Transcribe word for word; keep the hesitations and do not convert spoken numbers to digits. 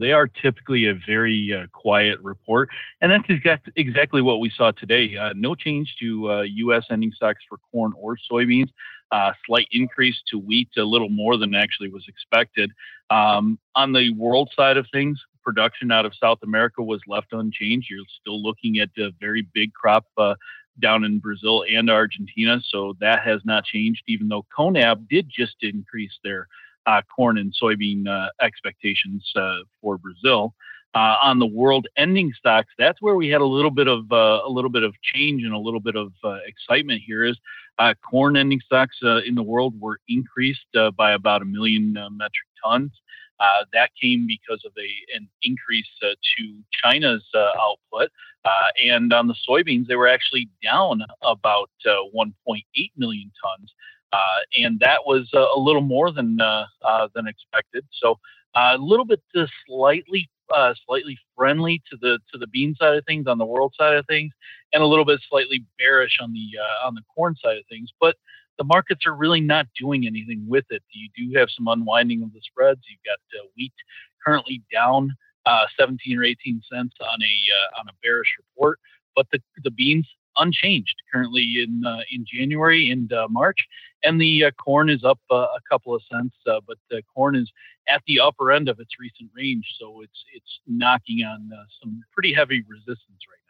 they are typically a very uh, quiet report, and that's exact, exactly what we saw today. Uh, no change to uh, U S ending stocks for corn or soybeans. Uh, slight increase to wheat, a little more than actually was expected. Um, on the world side of things, production out of South America was left unchanged. You're still looking at a very big crop uh, down in Brazil and Argentina, so that has not changed, even though CONAB did just increase their uh, corn and soybean uh, expectations uh, for Brazil. Uh, on the world ending stocks, that's where we had a little bit of uh, a little bit of change and a little bit of uh, excitement. Here is uh, corn ending stocks uh, in the world were increased uh, by about a million uh, metric tons. Uh, that came because of a an increase uh, to China's uh, output, uh, and on the soybeans they were actually down about uh, one point eight million tons, uh, and that was uh, a little more than uh, uh, than expected. So uh, a little bit uh, slightly uh, slightly friendly to the to the bean side of things on the world side of things, and a little bit slightly bearish on the uh, on the corn side of things. But the markets are really not doing anything with it. You do have some unwinding of the spreads. You've got uh, wheat currently down uh, seventeen or eighteen cents on a uh, on a bearish report, but the the beans unchanged currently in uh, in January and uh, March, and the uh, corn is up uh, a couple of cents, uh, but the corn is at the upper end of its recent range, so it's it's knocking on uh, some pretty heavy resistance right